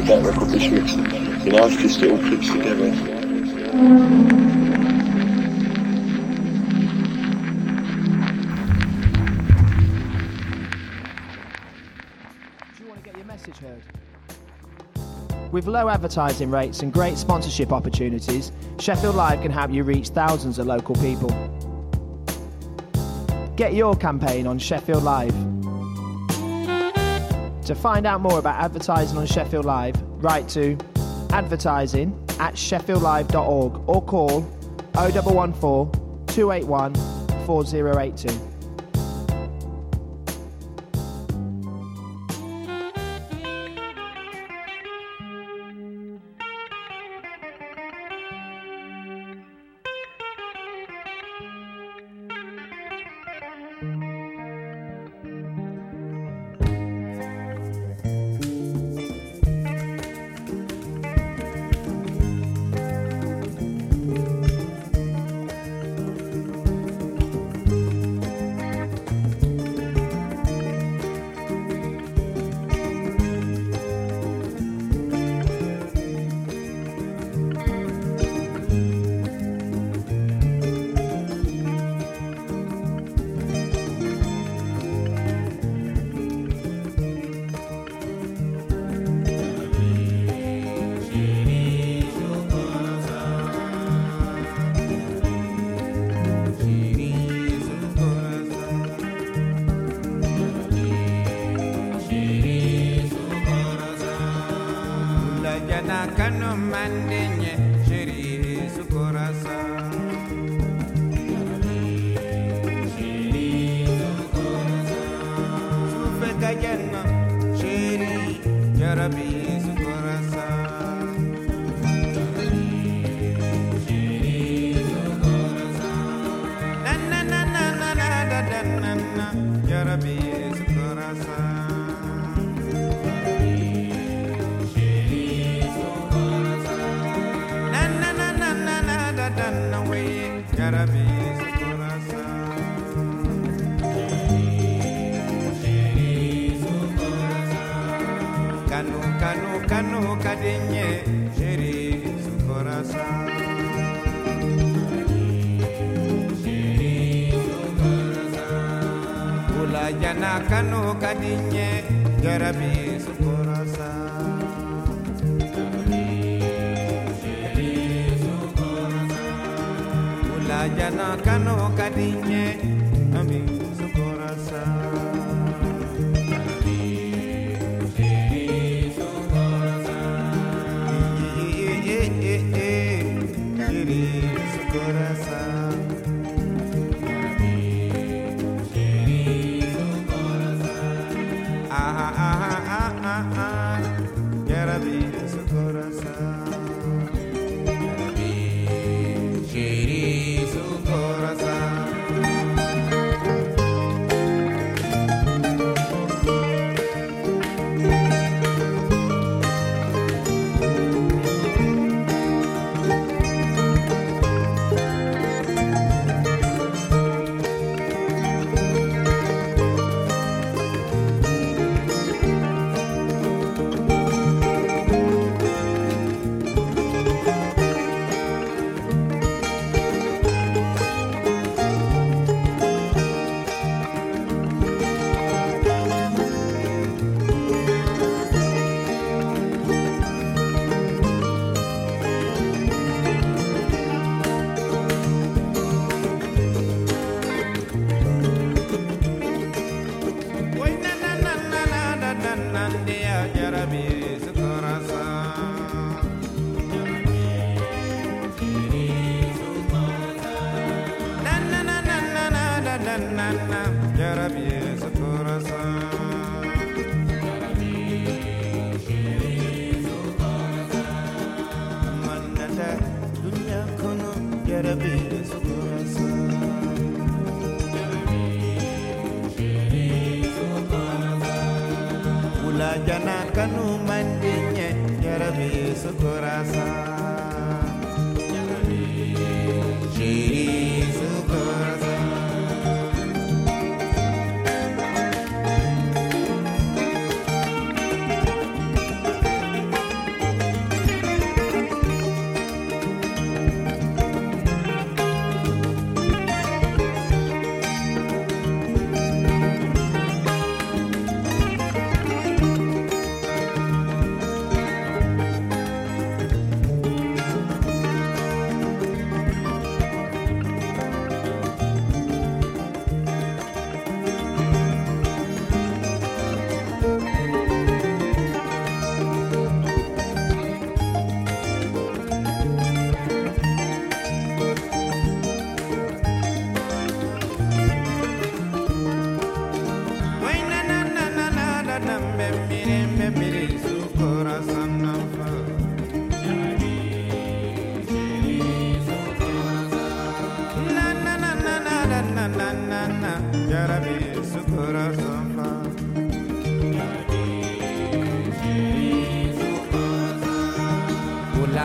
made that record this week. You know, I've just it all fits together. With low advertising rates and great sponsorship opportunities, Sheffield Live can help you reach thousands of local people. Get your campaign on Sheffield Live. To find out more about advertising on Sheffield Live, write to advertising@sheffieldlive.org or call 0114 281 4082.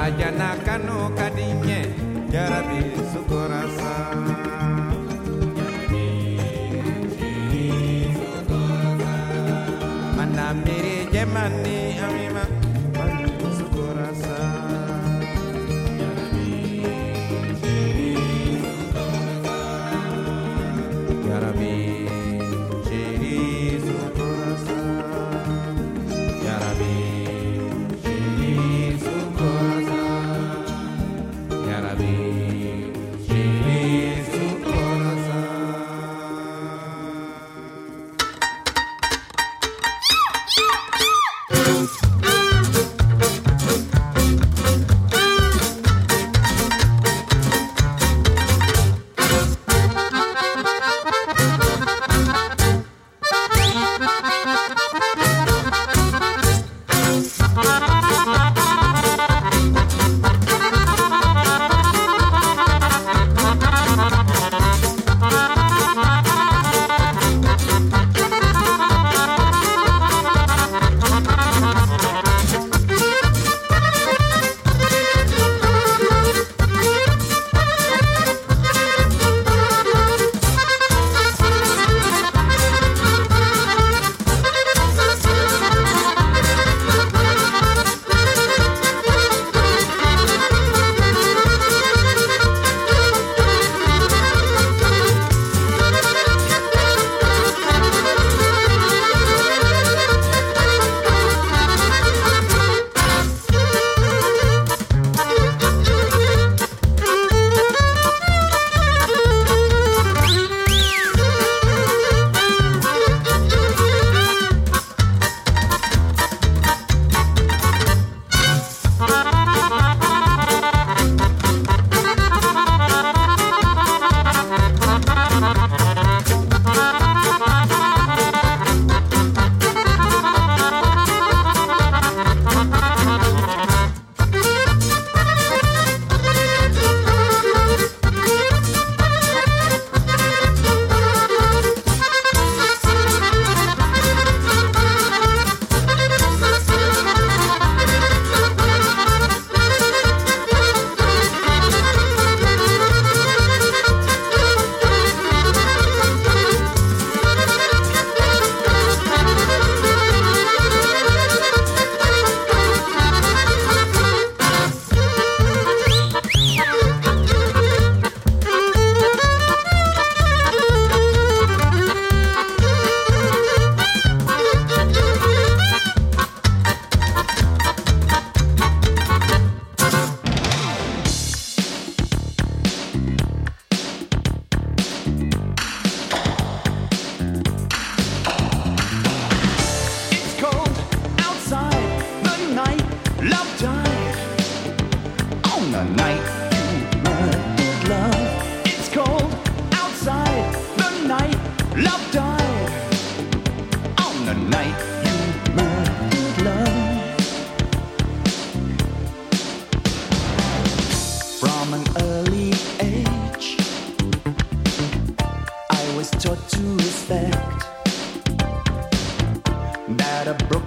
Bajanaka no kadinye Yarabi sukorasa Manamiri jemani amima sukorasa Yarabi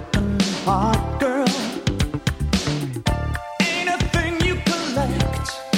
heart, girl, ain't a thing you collect.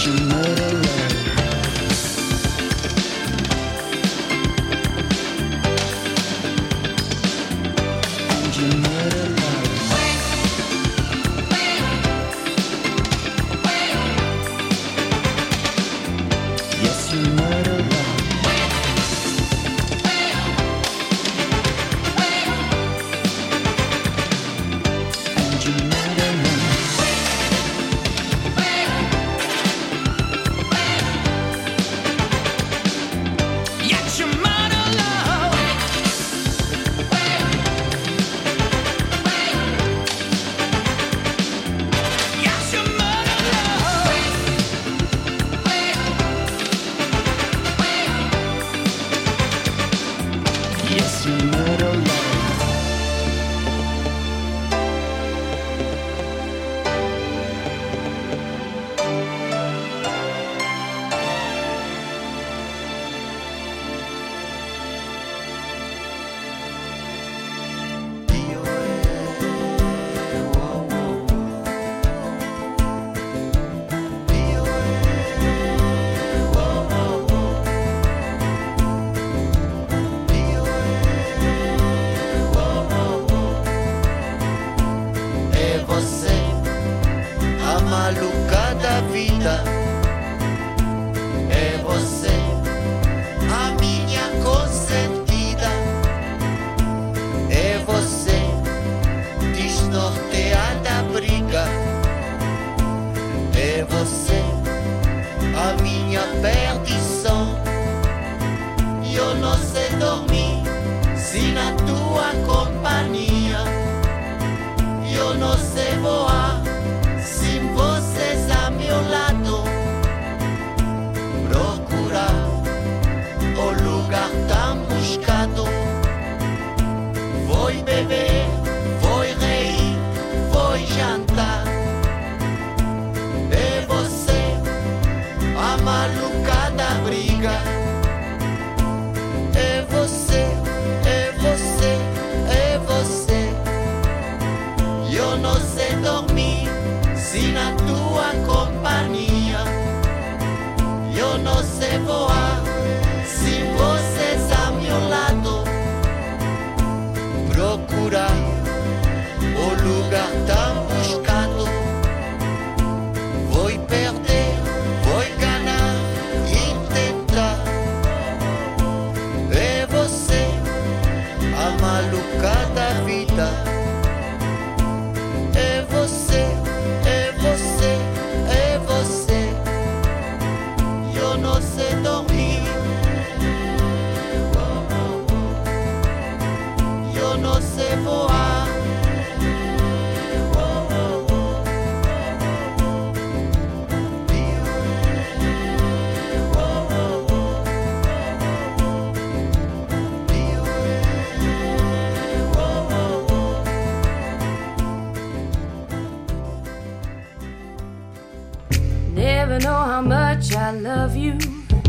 Never know how much I love you.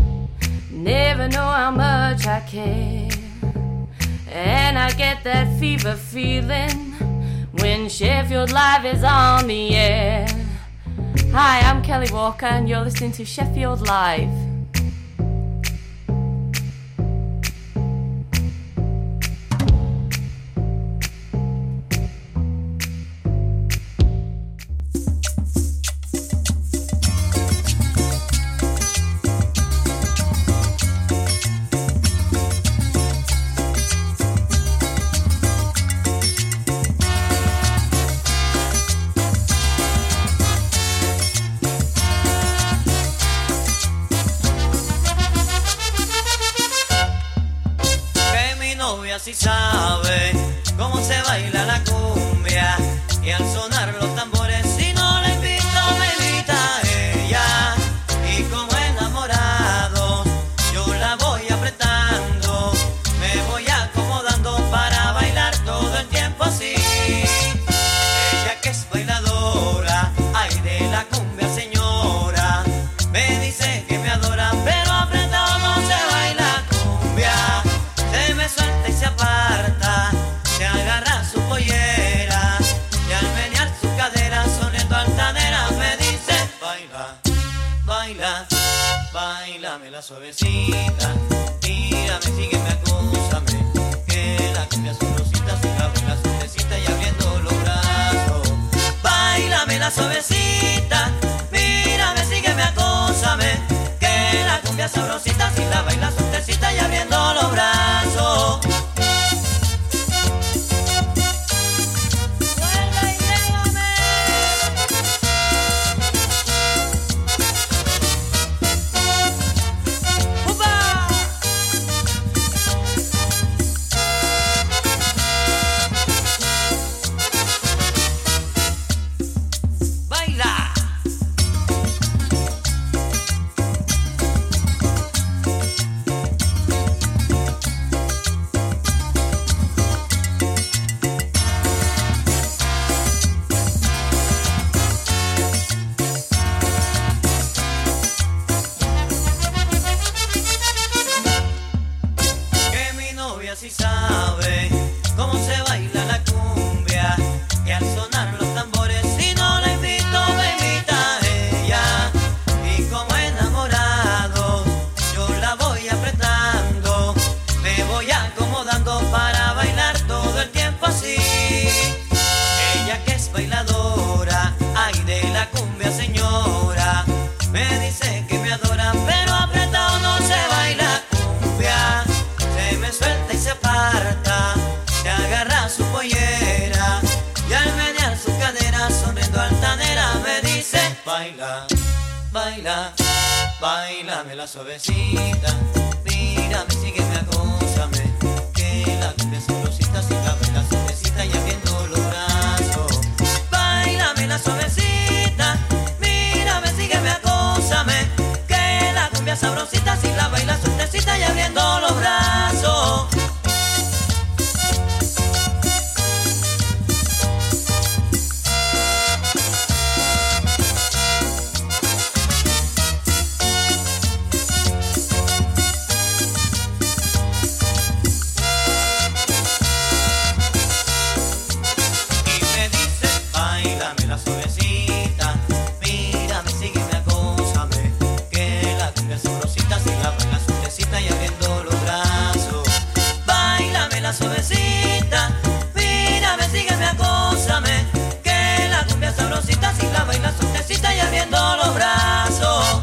Never know how much I care. And I get that fever feeling when Sheffield Live is on the air. Hi, I'm Kelly Walker and you're listening to Sheffield Live. Si sabe cómo se baila la cumbia y al sonar los tambores, si no la invito me invita ella, y como enamorado yo la voy apretando, me voy acomodando para bailar todo el tiempo así. Ella que es bailadora, ay de la cumbia señora, me dice que me adora, pero apretado no se baila cumbia, se me suelta y se aparta, se agarra su pollera y al menear baila, bailame la suavecita, mírame, sígueme, acúsame, que la cumbia sabrosita se abre la suavecita y abriendo los brazos. Bailame la suavecita, mírame, sígueme, acúsame, que la cumbia sabrosita si la baila suavecita y abriendo los brazos. Si sabe cómo se baila la cumbia y al sonar los tambores si no la invito me invita a ella y como enamorado yo la voy apretando, me voy acomodando para bailar todo el tiempo así. Ella que es bailadora, ay de la cumbia señora, me dice que me adora pero apretado no se baila cumbia, se me suelta y se aparta, se agarra su pollera y al menear su cadera sonriendo altanera me dice baila, baila, bailame la suavecita, mírame, sígueme, acósame, que la cumbia sabrosita si la baila suavecita y abriendo los brazos. Bailame la suavecita, mírame, sígueme, acósame, que la cumbia sabrosita si la baila suavecita y abriendo los brazos. Suavecita, mírame, sígueme, acósame, que la cumbia sabrosita si la baila suavecita y abriendo los brazos.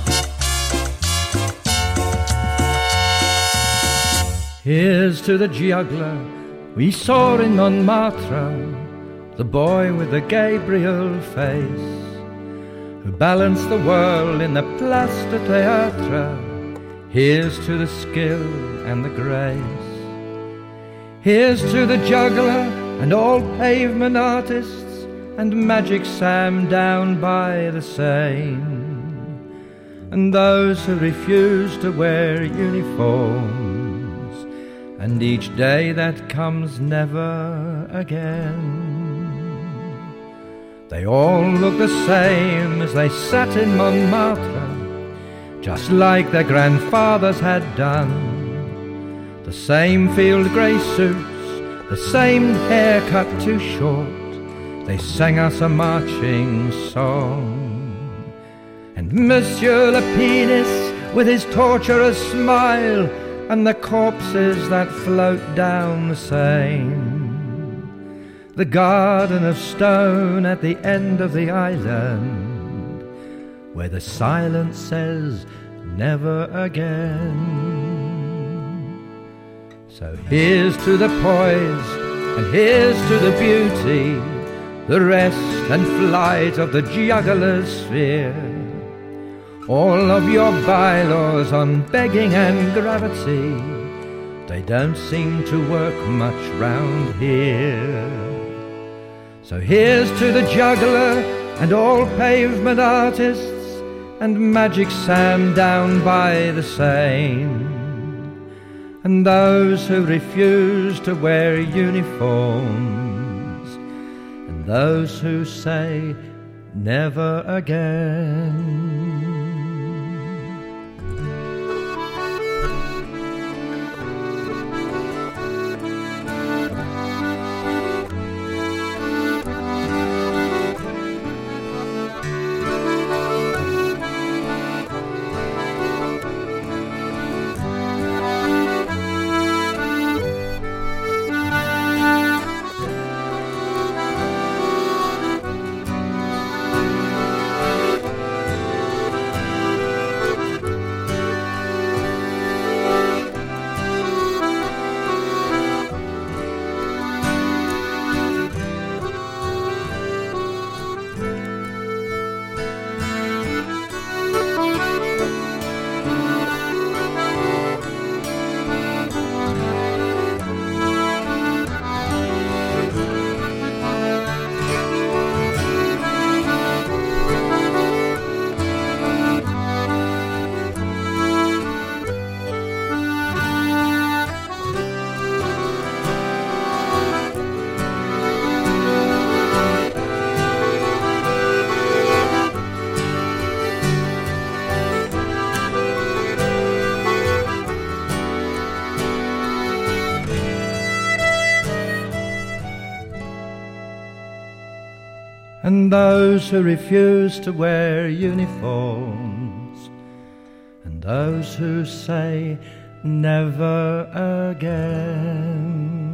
Here's to the juggler we saw in Montmartre, the boy with the Gabriel face, who balanced the world in the Place de Théâtre. Here's to the skill and the grace. Here's to the juggler and all pavement artists and Magic Sam down by the Seine, and those who refuse to wear uniforms, and each day that comes never again. They all look the same as they sat in Montmartre, just like their grandfathers had done. The same field grey suits, the same hair cut too short. They sang us a marching song. And Monsieur le Penis with his torturous smile, and the corpses that float down the Seine. The garden of stone at the end of the island, where the silence says never again. So here's to the poise, and here's to the beauty, the rest and flight of the juggler's sphere. All of your bylaws on begging and gravity, they don't seem to work much round here. So here's to the juggler and all pavement artists and Magic Sam down by the Seine, and those who refuse to wear uniforms, and those who say never again. and those who refuse to wear uniforms, and those who say never again.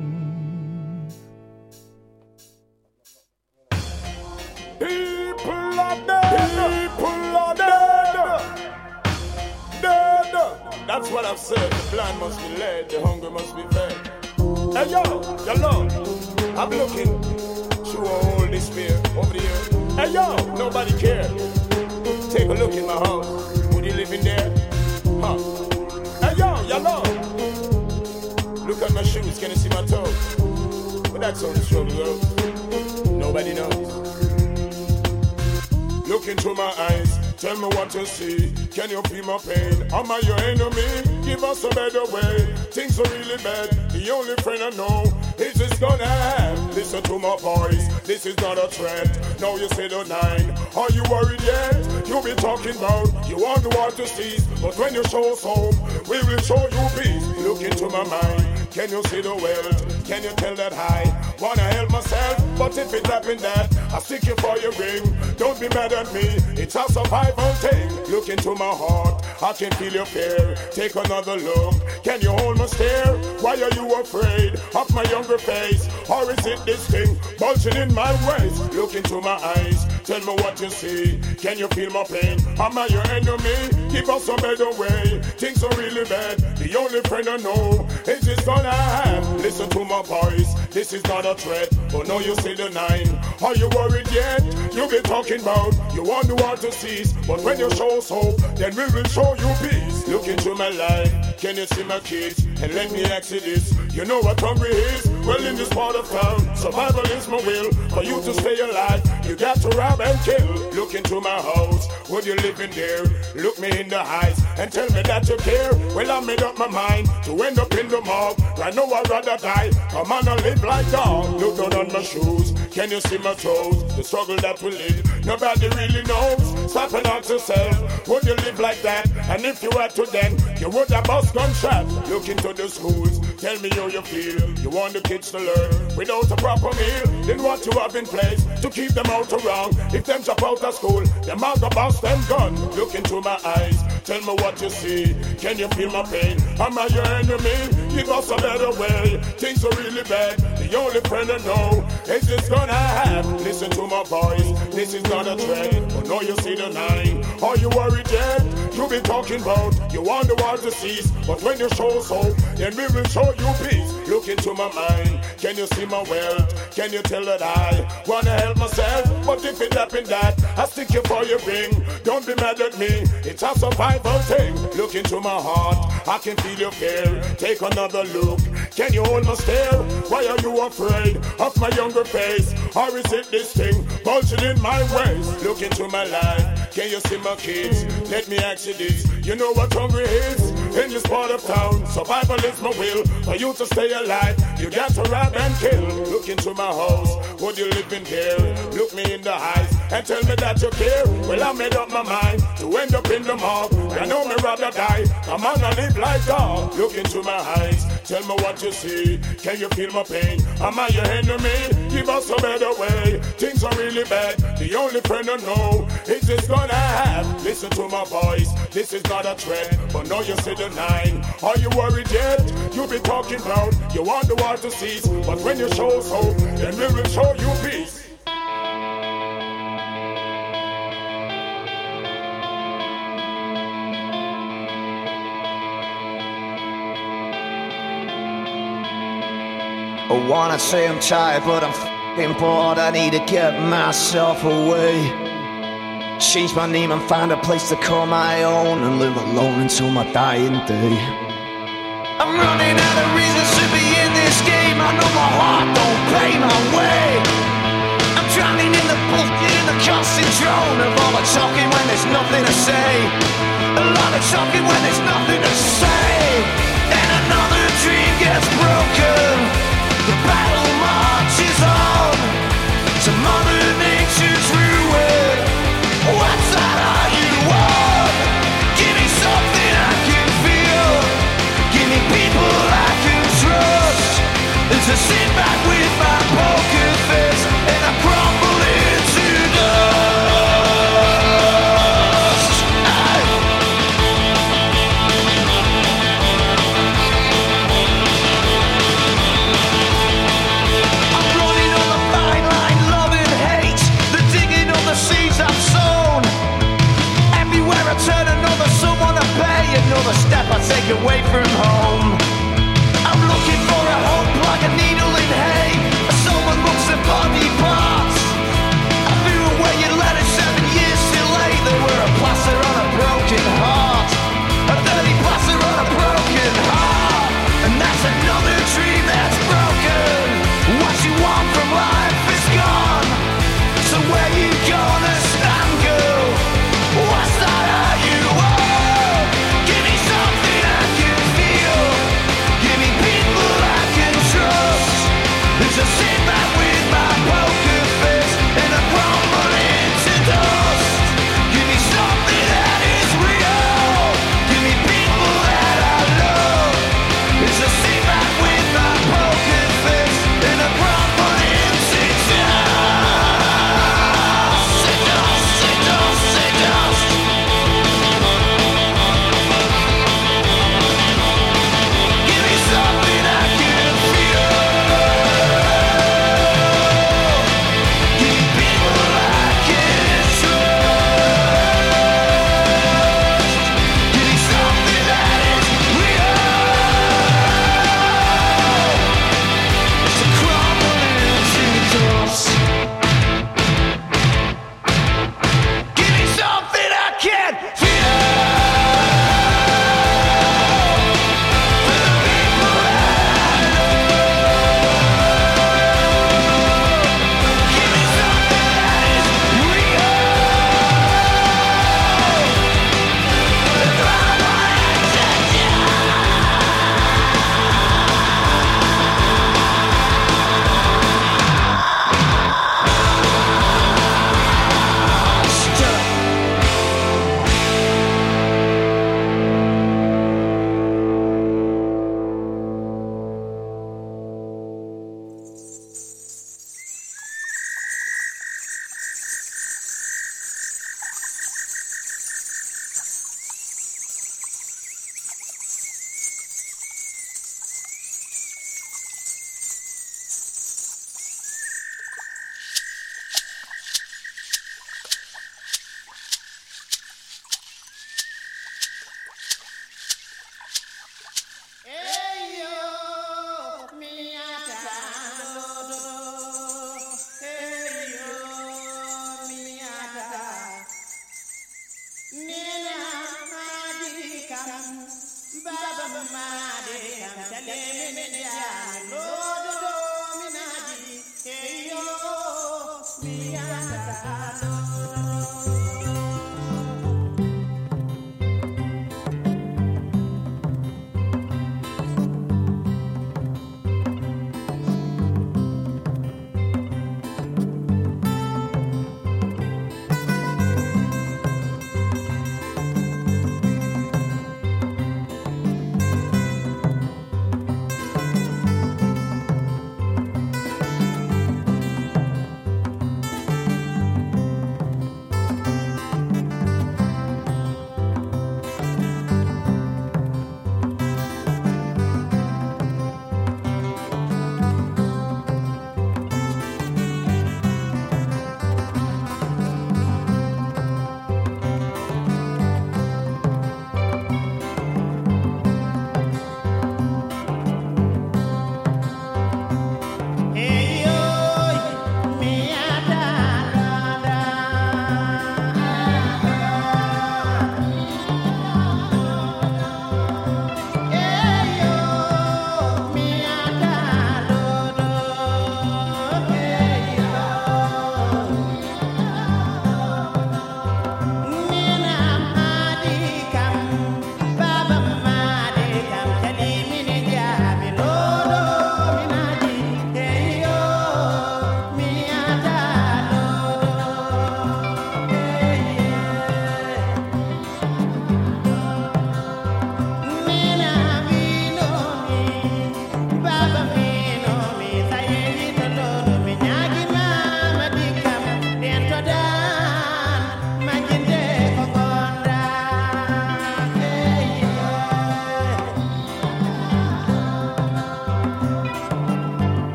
People are dead. People are dead. Dead. That's what I've said. The blind must be led. The hungry must be fed. Hey yo, Lord, I'm looking through all despair over the years. Hey yo, nobody cares. Take a look in my house. Would you live in there? Huh? Hey yo, Lord, look at my shoes. Can you see my toes? But that's on the struggle, girl. Nobody knows. Look into my eyes, tell me what you see. Can you feel my pain? Am I your enemy? Give us a better way. Things are really bad. The only friend I know is this gonna have. Listen to my voice, this is not a threat. Now you say the 9. Are you worried yet? You be talking about you want the war to cease, but when you show us hope, we will show you peace. Look into my mind. Can you see the wealth? Can you tell that I wanna help myself? But if it happened that I seek you for your ring, don't be mad at me, it's a survival thing. Look into my heart, I can feel your fear. Take another look, can you hold my stare? Why are you afraid of my younger face? Or is it this thing bulging in my waist? Look into my eyes, tell me what you see. Can you feel my pain? Am I your enemy? Give us a better way. Things are really bad, the only friend I know is this gonna have. Listen to my voice, this is not a threat. Oh no, you see the 9. Are you worried yet? You be talking about you want the war to cease, but when you show us hope, then we will show you peace. Look into my life, can you see my kids? And let me ask you this, you know what hungry is? Well, in this part of town, survival is my will. For you to stay alive, you got to rob and kill. Look into my house, would you live in there? Look me in the eyes and tell me that you care. Well, I made up my mind to end up in the mob. Right now I'd rather die, come on and live like dog. Look down on my shoes, can you see my toes? The struggle that we live, nobody really knows. Stop and ask yourself, would you live like that? And if you had to then, you would have bust gunshot. Look into the schools, tell me how you feel. You want the kids to learn without a proper meal. Then what you have in place to keep them out around? If them drop out of school, them out the bust them gun. Look into my eyes, tell me what you see. Can you feel my pain? Am I your enemy? Give us a better way. Things are really bad, the only friend I know is this gonna happen. Listen to my voice, this is not a threat. But no, you see the 9. Are you worried yet? You be talking about you want the war to cease, but when you show us hope, then we will show you peace. Look into my mind, can you see my wealth? Can you tell that I wanna help myself? But if it happened that I stick you for your ring, don't be mad at me, it's a survival thing. Look into my heart, I can feel your fear. Take another look, can you hold my stare? Why are you afraid of my younger face? Or is it this thing bulging in my waist? Look into my life, can you see my kids? Let me ask you this, you know what hungry is? In this part of town, survival is my will. For you to stay alive, you got to rob and kill. Look into my house, would you live in here? Look me in the eyes and tell me that you care. Well, I made up my mind to end up in the mob. I know me rather die, come on and live like dog. Look into my eyes, tell me what you see. Can you feel my pain? Am I your enemy? Give us a better way. Things are really bad, the only friend I know is this gonna happen. Listen to my voice, this is not a threat. But now you see the 9. Are you worried yet? You be talking about you want the war to cease, but when you show us hope, then we will show you peace. I wanna say I'm tired, but I'm f***ing bored. I need to get myself away. Change my name and find a place to call my own, and live alone until my dying day. I'm running out of reasons to be in this game. I know my heart don't pay my way. I'm drowning in the bullshit, in the constant drone of all the talking when there's nothing to say. A lot of talking when there's nothing to say. And another dream gets broken. The battle marches on to Mother Nature's ruin. What's that all you want? Give me something I can feel. Give me people I can trust. And to sit back with my poker face and I crumble into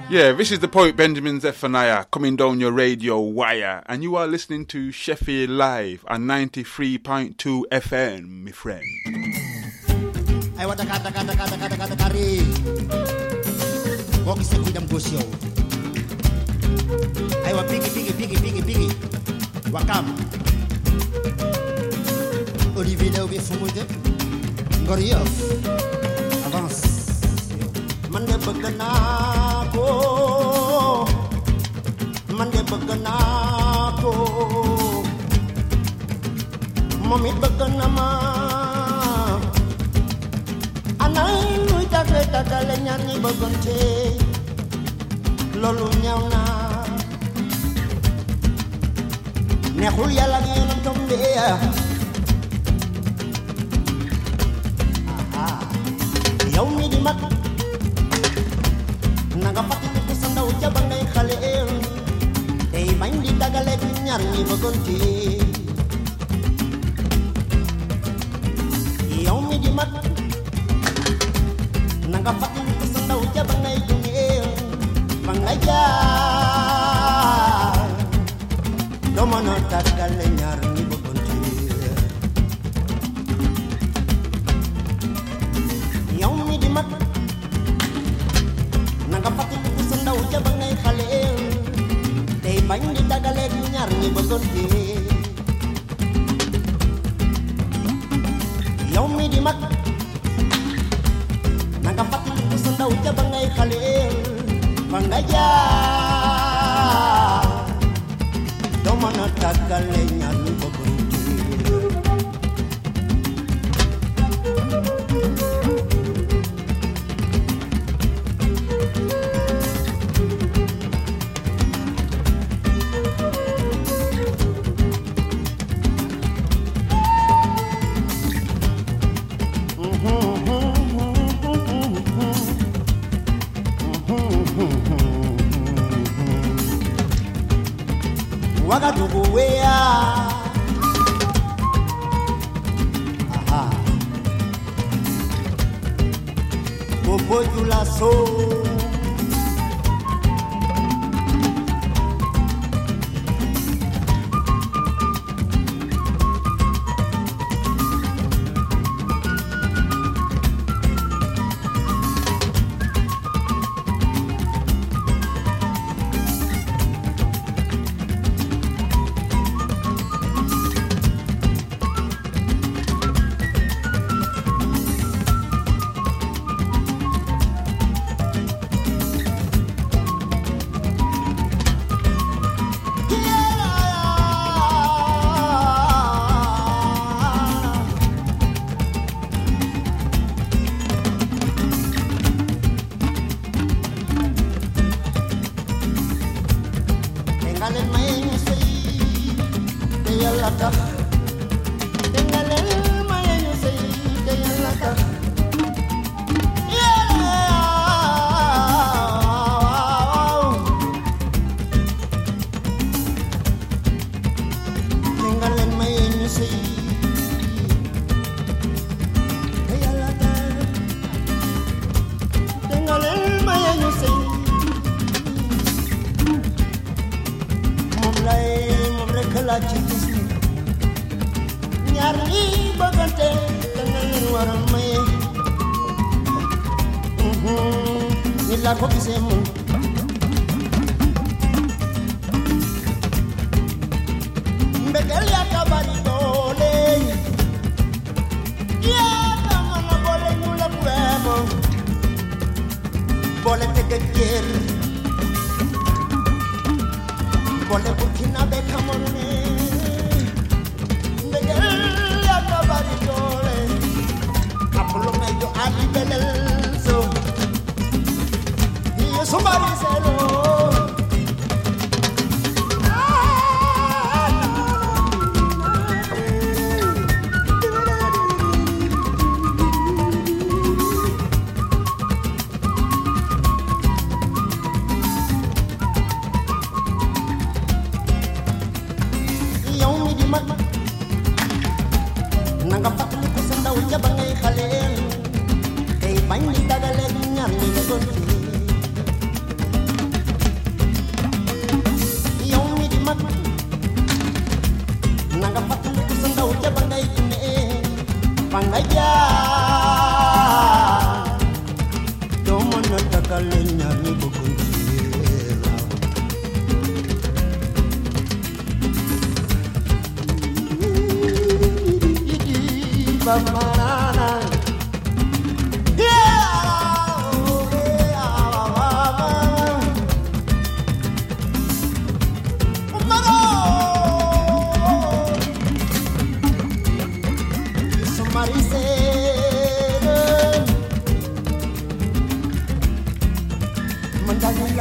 Yeah, this is the poet Benjamin Zephaniah coming down your radio wire, and you are listening to Sheffield Live on 93.2 FM, my friend. I want to kari. Walk is a freedom go show. I want piggy. Wakam. Olivier Léobe Fumude. Goriof. Avance. Mande bëgg naa ko moom it bëgg na ma anay luy tagale ñaar ñi bëggante loolu ñaaw na neexul yàlla ak yéen tombe yow mi di mag nanga fàttaliku sa ndaw ca ba ngay xale tey bañ di dagale ñaar ñi bëggante yow mi di mag nanga fàttaliku sa ndaw ca ba ngay gunge ba ngay jaar doo mën a dagale ñaar ñi bëggante yow mi di mag nanga fàttaliku sa ndaw ca ba ngay xale tey bañ di dagale ñaar ñi bëggante yow mi di mag nanga fàttaliku sa ndaw ca ba ngay xale fa nga jaar doo mën a dagale ñaar ñi bëggante Wagadugu wea aha Bobo Julaso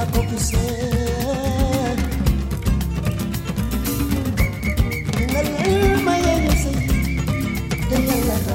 la kokuse ngalel mayenye se ngalala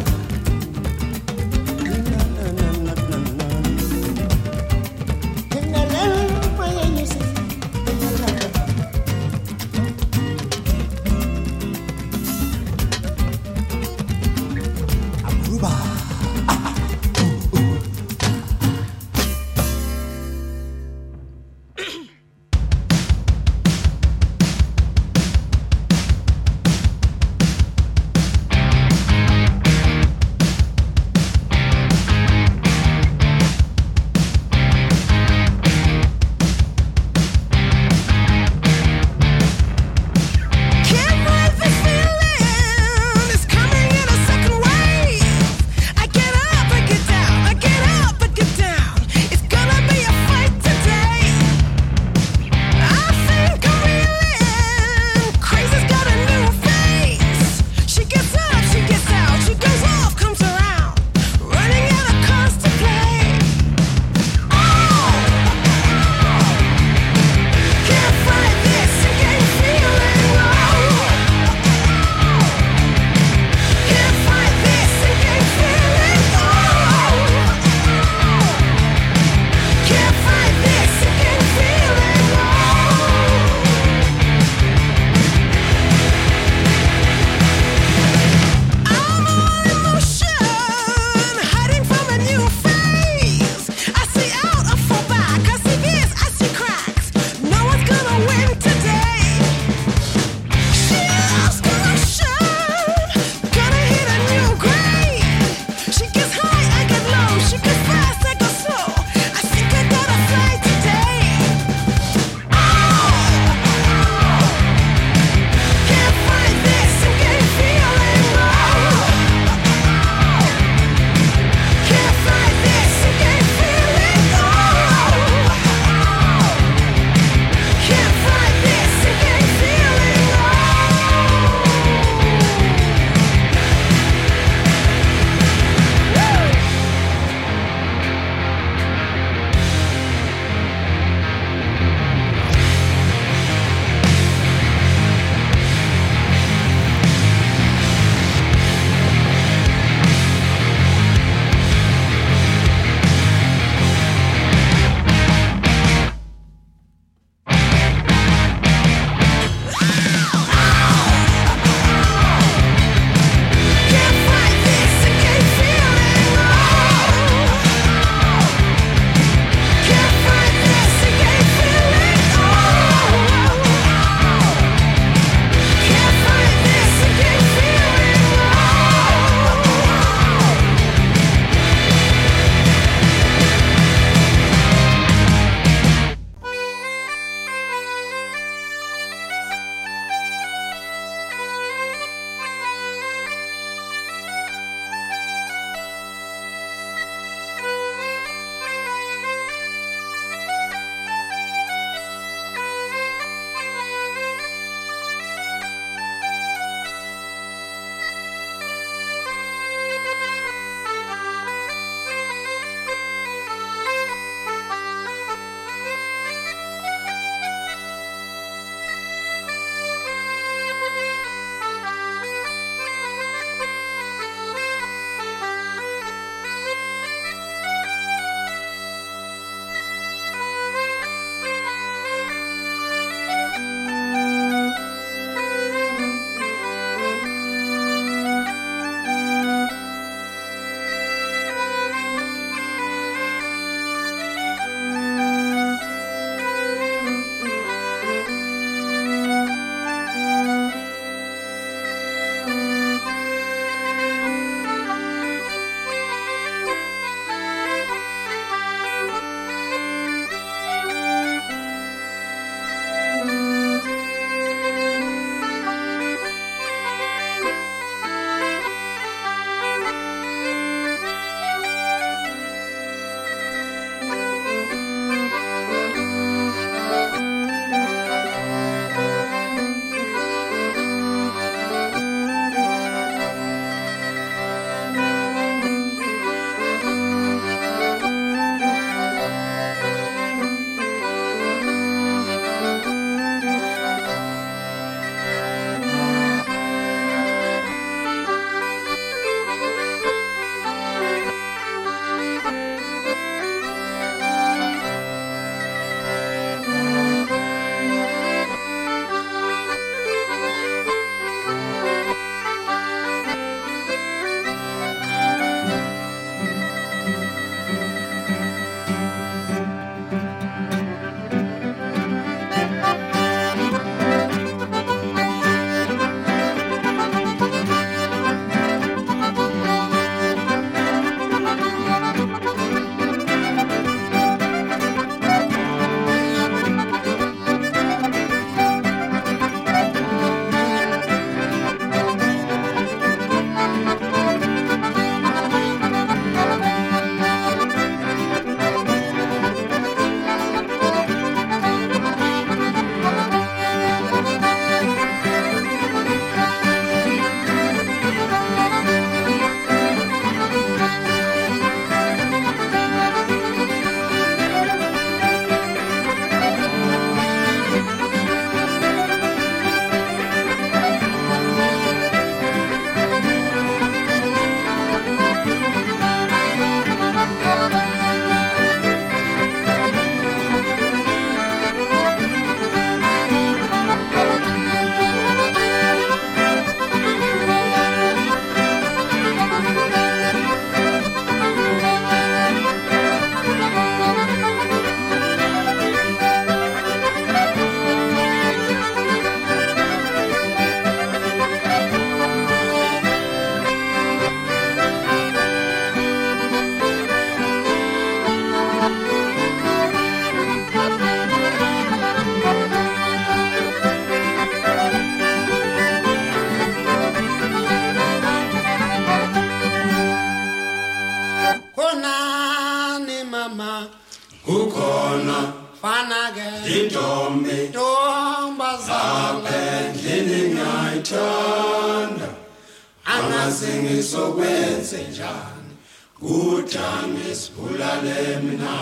mama kukhona fana ke intombi ntombazana endlini ngiyayithanda angazi ngisokwenze njani kudame sibulale mina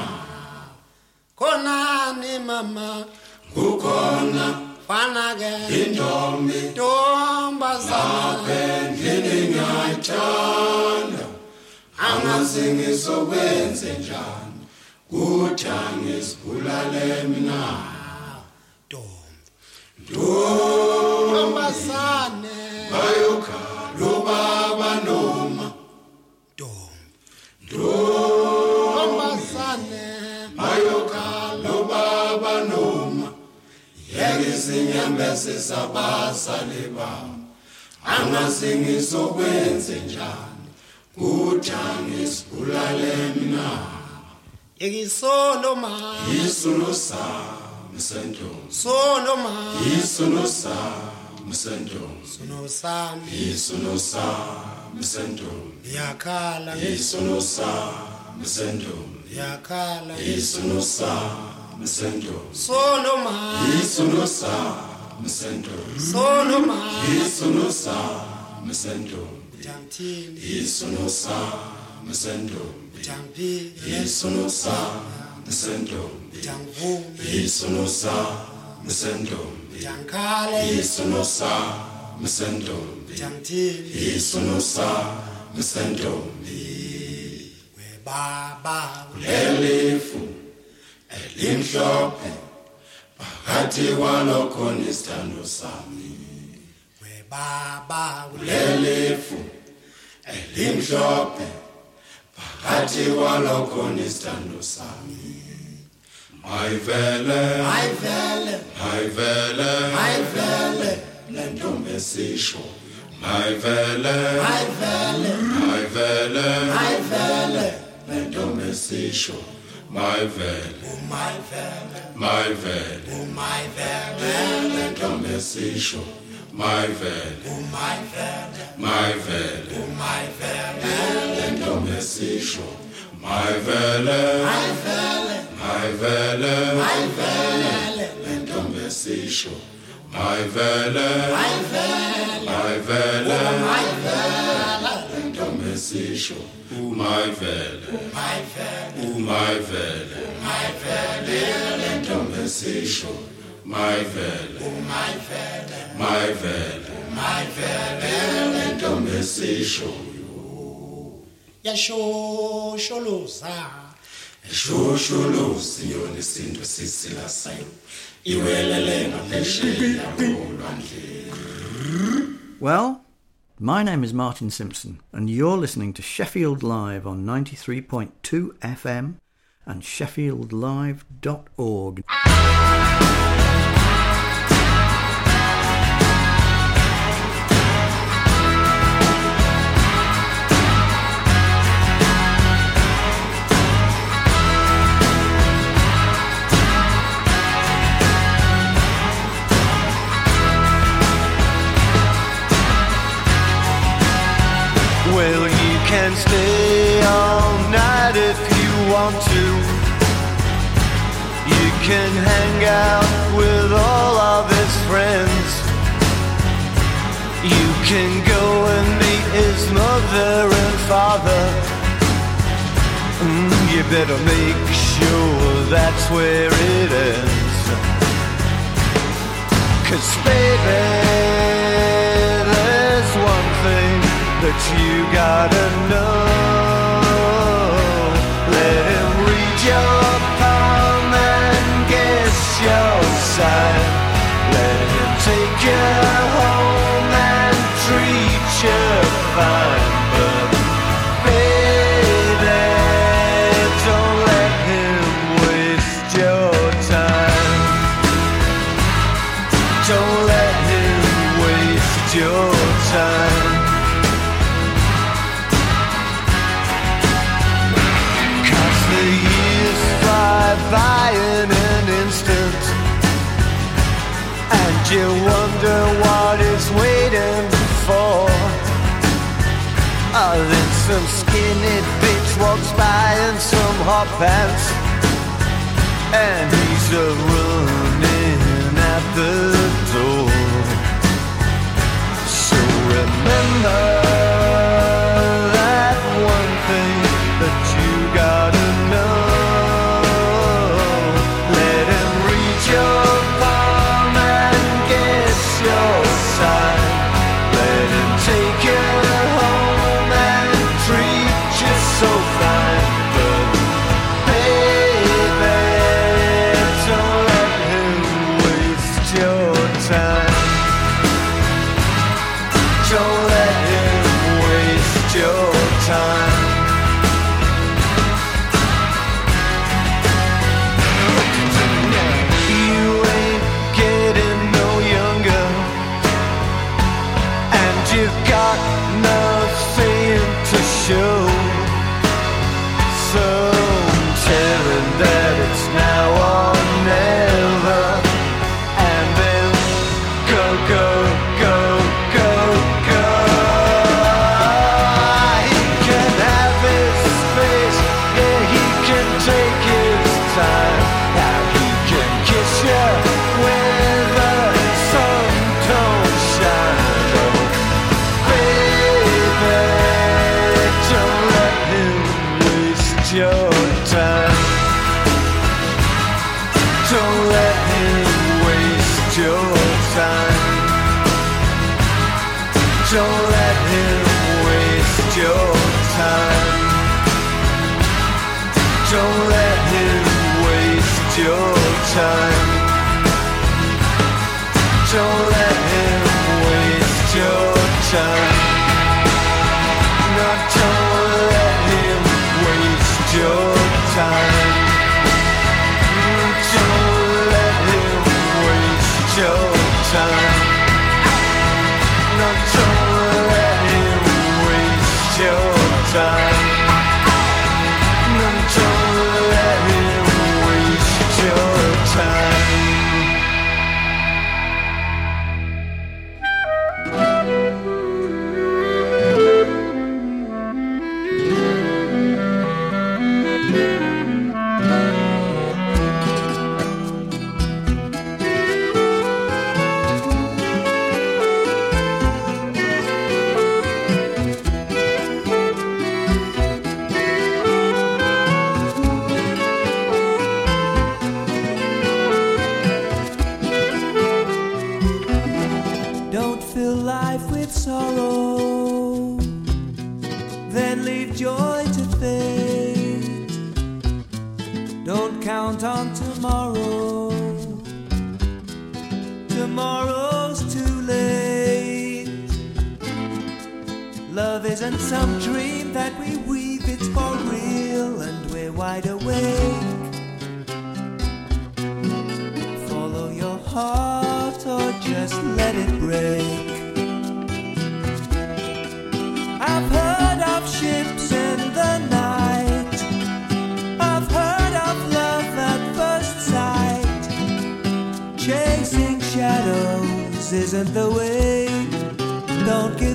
khonani mama kukhona fana ke intombi ntombazana endlini ngiyayithanda angazi ngisokwenze njani kudame sibulale mina ntombazane bayokhala ubaba noma ntombazane bayokhala ubaba noma yeke izinyembezi zabazali bami angazi ngisokwenze njani kudame sibulale mina Isono sami sento Sono sami sento Isono sami sento yakhala Isono sami sento yakhala Isono sami sento Isono sami sento Isono sami sento Isono sami sento Isono sami sento Isono sami sento Isono sami sento Isono sami sento we baba lelifu elimhlophe phakathi kwalokho nesithando sami we baba lelifu elimhlophe phakathi kwalokho nesithando sami Ayvele lentombi esisho Ayvele lentombi esisho Ayvele lentombi esisho Ayvele lentombi esisho Ayvele lentombi esisho Ayvele lentombi esisho Ayvele lentombi esisho Ayvele lentombi esisho yashosholoza Shosholosi yona isinto sisilasayo iwelele ngaphesheya kolwandle. Well, my name is Martin Simpson and you're listening to Sheffield Live on 93.2 FM and sheffieldlive.org. Well, you can stay all night if you want to. You can hang out with all of his friends. You can go and meet his mother and father. You better make sure that's where it ends. 'Cause baby, there's one thing that you gotta know. Let him read your palm and guess your sign. Let him take you home and treat you fine. But baby, don't let him waste your time. Don't let him waste your time. By in an instant, and you wonder what he's waiting for. Oh, then some skinny bitch walks by in some hot pants. and he's running at the door. So remember that one thing that you gotta know. Let him reach your palm and get your side. Let him take you home and treat you so fine. But baby, don't let him waste your time. Don't let him waste your time. You ain't getting no younger, and you've got nothing to show. So tell him that it's now or never, and then go, go, go, go, go. He can have his space, yeah, he can take his time. Now he can kiss you when the sun don't shine. Oh, baby, don't let him waste your time. Don't let him waste your time. Don't let him waste your time. Don't let him waste your time. Don't let him waste your time. No, don't let him waste your time. Don't let him waste your time. No, don't let him waste your time. No, don't let him waste your time. Don't fill life with sorrow, then leave joy to fade. Don't count on tomorrow, tomorrow's too late. Love isn't some dream that we weave, it's for real and we're wide awake. Follow your heart or just let it break. I've heard of ships in the night, I've heard of love at first sight. Chasing shadows isn't the way, don't give